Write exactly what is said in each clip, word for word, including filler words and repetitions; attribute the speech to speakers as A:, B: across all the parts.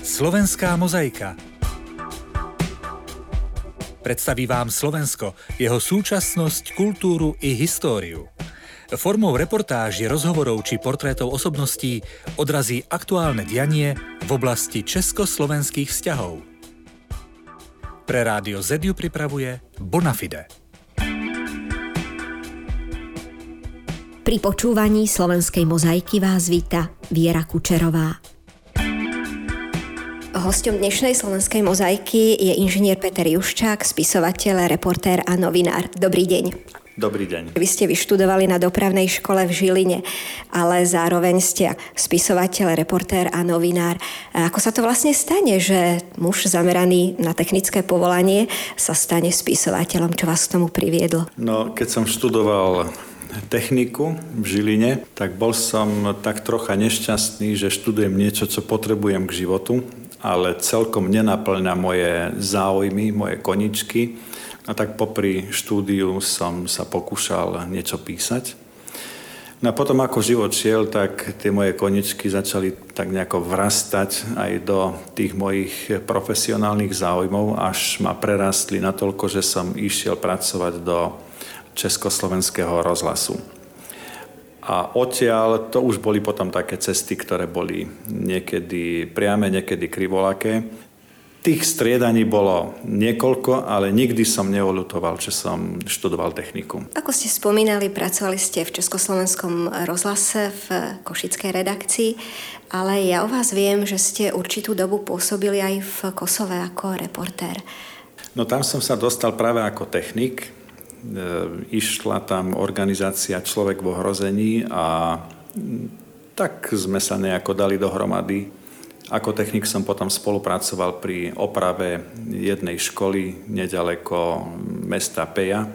A: Slovenská mozaika. Predstaví vám Slovensko, jeho súčasnosť, kultúru i históriu. Formou reportáží, rozhovorov či portrétov osobností odrazí aktuálne dianie v oblasti československých vzťahov. Pre Rádio Z ju pripravuje Bonafide.
B: Pri počúvaní Slovenskej mozaiky vás víta Viera Kučerová. Hosťom dnešnej Slovenskej mozaiky je inžinier Peter Juščák, spisovateľ, reportér a novinár. Dobrý deň.
C: Dobrý deň.
B: Vy ste vyštudovali na dopravnej škole v Žiline, ale zároveň ste spisovateľ, reportér a novinár. A ako sa to vlastne stane, že muž zameraný na technické povolanie sa stane spisovateľom? Čo vás k tomu priviedlo?
C: No, keď som študoval techniku v Žiline, tak bol som tak trocha nešťastný, že študujem niečo, čo potrebujem k životu, ale celkom nenaplňa moje záujmy, moje koničky. A tak popri štúdiu som sa pokúšal niečo písať. No a potom ako život šiel, tak tie moje koničky začali tak nejako vrastať aj do tých mojich profesionálnych záujmov, až ma prerastli natoľko, že som išiel pracovať do Československého rozhlasu. A odtiaľ to už boli potom také cesty, ktoré boli niekedy priame, niekedy krivolaké. Tých striedaní bolo niekoľko, ale nikdy som neoľutoval, že som študoval techniku.
B: Ako ste spomínali, pracovali ste v Československom rozhlase v košickej redakcii, ale ja o vás viem, že ste určitú dobu pôsobili aj v Kosove ako reportér.
C: No tam som sa dostal práve ako technik. Išla tam organizácia Človek v ohrození a tak sme sa nejako dali dohromady. Ako technik som potom spolupracoval pri oprave jednej školy nedaleko mesta Peja.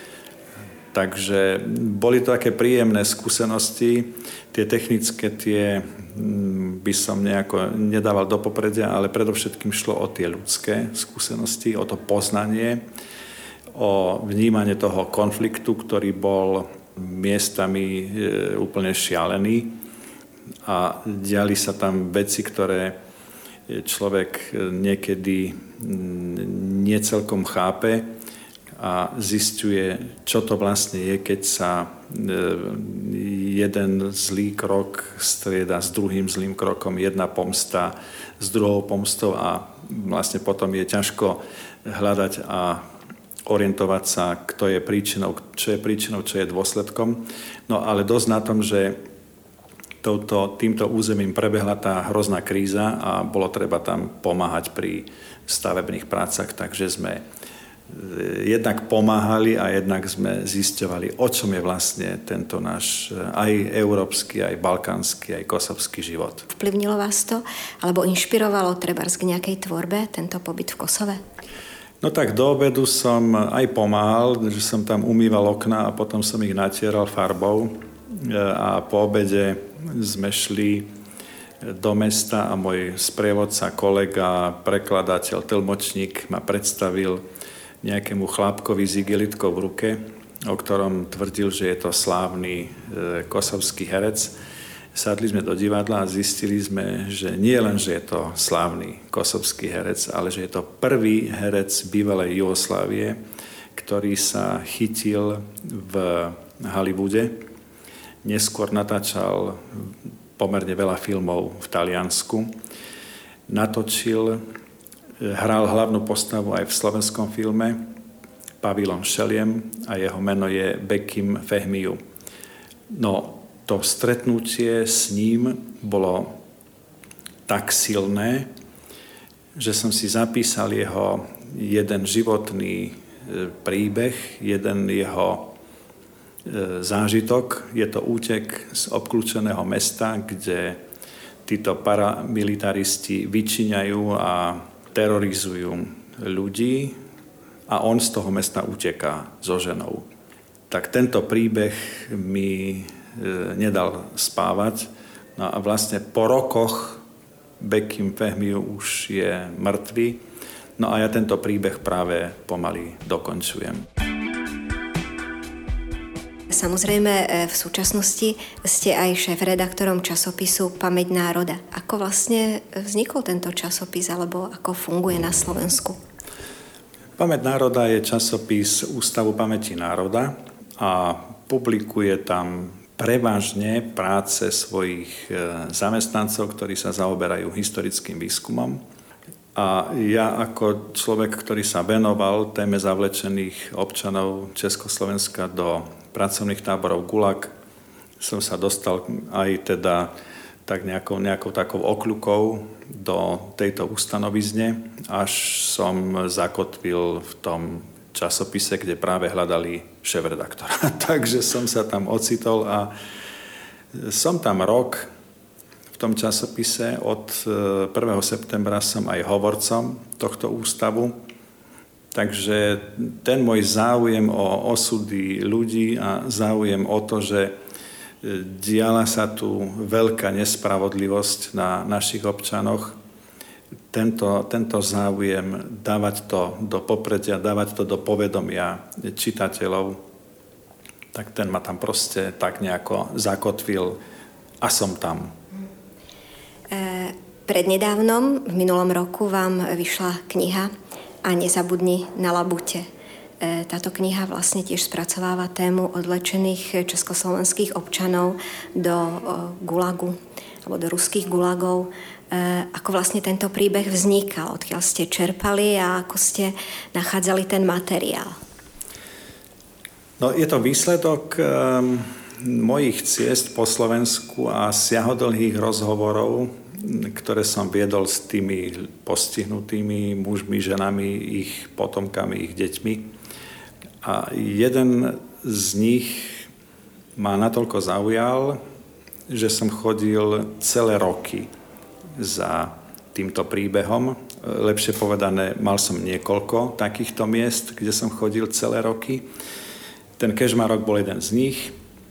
C: Takže boli to také príjemné skúsenosti. Tie technické tie by som nejako nedával do popredia, ale predovšetkým šlo o tie ľudské skúsenosti, o to poznanie, o vnímanie toho konfliktu, ktorý bol miestami úplne šialený a diali sa tam veci, ktoré človek niekedy necelkom chápe a zisťuje, čo to vlastne je, keď sa jeden zlý krok strieda s druhým zlým krokom, jedna pomsta s druhou pomstou a vlastne potom je ťažko hľadať a orientovať sa, kto je príčinou, čo je príčinou, čo je dôsledkom. No ale dosť na tom, že touto, týmto územím prebehla tá hrozná kríza a bolo treba tam pomáhať pri stavebných prácach, takže sme jednak pomáhali a jednak sme zisťovali, o čom je vlastne tento náš aj európsky, aj balkánsky, aj kosovský život.
B: Vplyvnilo vás to, alebo inšpirovalo trebárs k nejakej tvorbe tento pobyt v Kosove?
C: No tak do obedu som aj pomáhal, že som tam umýval okná a potom som ich natieral farbou a po obede sme šli do mesta a môj sprievodca, kolega, prekladateľ, tlmočník ma predstavil nejakému chlapkovi s igelitkou v ruke, o ktorom tvrdil, že je to slávny kosovský herec. Sadli sme do divadla a zistili sme, že nie len, že je to slávny kosovský herec, ale že je to prvý herec bývalej Jugoslávie, ktorý sa chytil v Hollywoode. Neskôr natáčal pomerne veľa filmov v Taliansku. Natočil, hral hlavnú postavu aj v slovenskom filme Pavilon Šeliem a jeho meno je Bekim Fehmiu. No, to stretnutie s ním bolo tak silné, že som si zapísal jeho jeden životný príbeh, jeden jeho zážitok. Je to útek z obklúčeného mesta, kde títo paramilitaristi vyčiňajú a terorizujú ľudí a on z toho mesta uteká so ženou. Tak tento príbeh mi nedal spávať. No a vlastne po rokoch Bekim Fehmiu už je mŕtvý. No a ja tento príbeh práve pomaly dokončujem.
B: samozrejme v súčasnosti ste aj šéf-redaktorom časopisu Pamäť národa. Ako vlastne vznikol tento časopis alebo ako funguje na Slovensku?
C: Pamäť národa je časopis Ústavu pamäti národa a publikuje tam prevažne práce svojich zamestnancov, ktorí sa zaoberajú historickým výskumom. A ja ako človek, ktorý sa venoval téme zavlečených občanov Československa do pracovných táborov Gulag, som sa dostal aj teda tak nejakou, nejakou takou okľukou do tejto ustanovizne, až som zakotvil v tom časopise, kde práve hľadali šéf-redaktora. Takže som sa tam ocitol a som tam rok v tom časopise. Od prvého septembra som aj hovorcom tohto ústavu. Takže ten môj záujem o osudy ľudí a záujem o to, že diala sa tu veľká nespravodlivosť na našich občanoch, Tento, tento záujem dávať to do popredia, dávať to do povedomia čitateľov, tak ten ma tam proste tak nejako zakotvil a som tam.
B: E, prednedávnom, v minulom roku, vám vyšla kniha A nezabudni na labute. E, táto kniha vlastne tiež spracováva tému odvlečených československých občanov do o, gulagu, alebo do ruských gulagov. Ako vlastne tento príbeh vznikal, odkiaľ ste čerpali a ako ste nachádzali ten materiál?
C: No, je to výsledok um, mojich ciest po Slovensku a siahodlhých rozhovorov, ktoré som viedol s tými postihnutými mužmi, ženami, ich potomkami, ich deťmi. A jeden z nich ma natoľko zaujal, že som chodil celé roky za týmto príbehom. Lepšie povedané, mal som niekoľko takýchto miest, kde som chodil celé roky. Ten Kežmarok bol jeden z nich.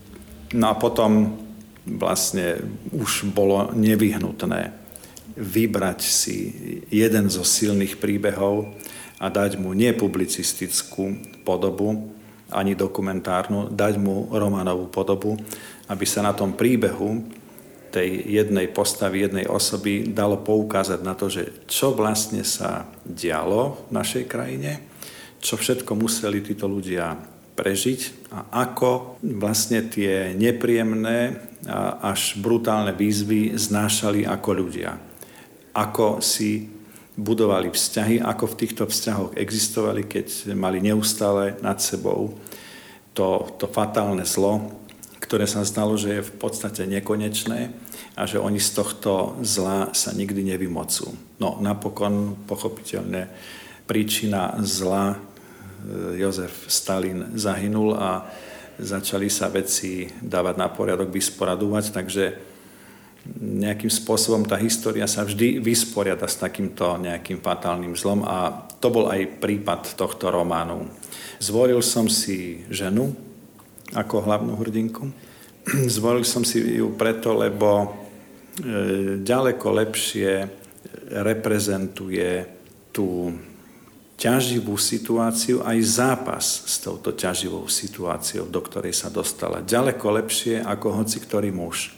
C: No a potom vlastne už bolo nevyhnutné vybrať si jeden zo silných príbehov a dať mu nie publicistickú podobu, ani dokumentárnu, dať mu románovú podobu, aby sa na tom príbehu tej jednej postavy, jednej osoby dalo poukázať na to, že čo vlastne sa dialo v našej krajine, čo všetko museli títo ľudia prežiť a ako vlastne tie nepríjemné a až brutálne výzvy znášali ako ľudia. Ako si budovali vzťahy, ako v týchto vzťahoch existovali, keď mali neustále nad sebou to, to fatálne zlo, ktoré sa zdalo, že je v podstate nekonečné a že oni z tohto zla sa nikdy nevymocú. No napokon, pochopiteľne, príčina zla, Jozef Stalin zahynul a začali sa veci dávať na poriadok, vysporadovať, takže nejakým spôsobom tá história sa vždy vysporiada s takýmto nejakým fatálnym zlom a to bol aj prípad tohto románu. Zvolil som si ženu ako hlavnú hrdinku. Zvolil som si ju preto, lebo ďaleko lepšie reprezentuje tú ťaživú situáciu, aj zápas s touto ťaživou situáciou, do ktorej sa dostala. Ďaleko lepšie ako hoci ktorý muž.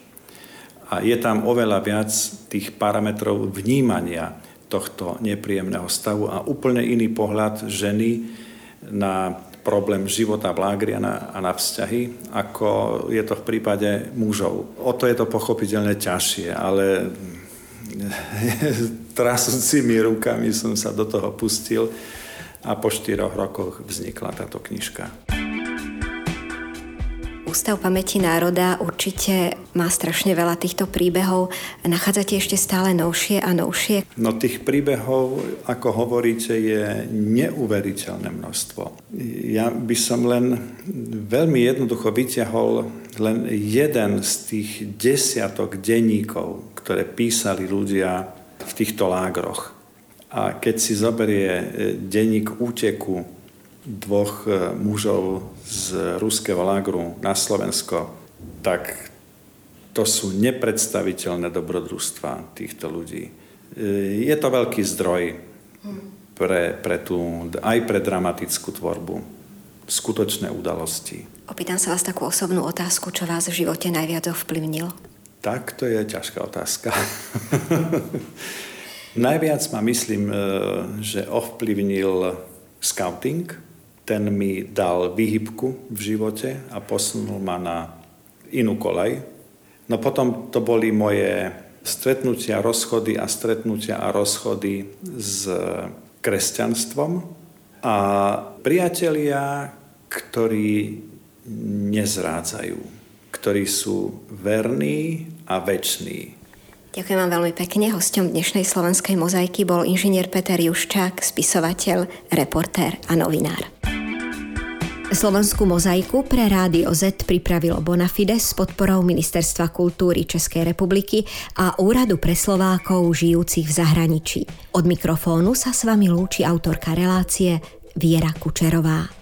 C: A je tam oveľa viac tých parametrov vnímania tohto nepríjemného stavu a úplne iný pohľad ženy na problém života v lágri a na, a na vzťahy, ako je to v prípade mužov. O to je to pochopiteľne ťažšie, ale trasúcimi rukami som sa do toho pustil a po štyroch rokoch vznikla táto knižka.
B: Ústav pamäti národa určite má strašne veľa týchto príbehov. Nachádzate ešte stále novšie a novšie?
C: No tých príbehov, ako hovoríte, je neuveriteľné množstvo. Ja by som len veľmi jednoducho vyťahol len jeden z tých desiatok denníkov, ktoré písali ľudia v týchto lágroch. A keď si zoberie denník úteku dvoch mužov z ruského lágru na Slovensko, tak to sú nepredstaviteľné dobrodružstvá týchto ľudí. Je to veľký zdroj pre, pre tú, aj pre dramatickú tvorbu. Skutočné udalosti.
B: Opýtam sa vás takú osobnú otázku, čo vás v živote najviac ovplyvnilo?
C: Tak, to je ťažká otázka. Najviac ma myslím, že ovplyvnil scouting. Ten mi dal výhybku v živote a posunul ma na inú koľaj. No potom to boli moje stretnutia, rozchody a stretnutia a rozchody s kresťanstvom a priatelia, ktorí nezrádzajú, ktorí sú verní a veční.
B: Ďakujem vám veľmi pekne. Hosťom dnešnej slovenskej mozaiky bol inžinier Peter Juščák, spisovateľ, reportér a novinár. Slovenskú mozaiku pre Rádio Z pripravilo Bonafide s podporou Ministerstva kultúry Českej republiky a Úradu pre Slovákov žijúcich v zahraničí. Od mikrofónu sa s vami lúči autorka relácie Viera Kučerová.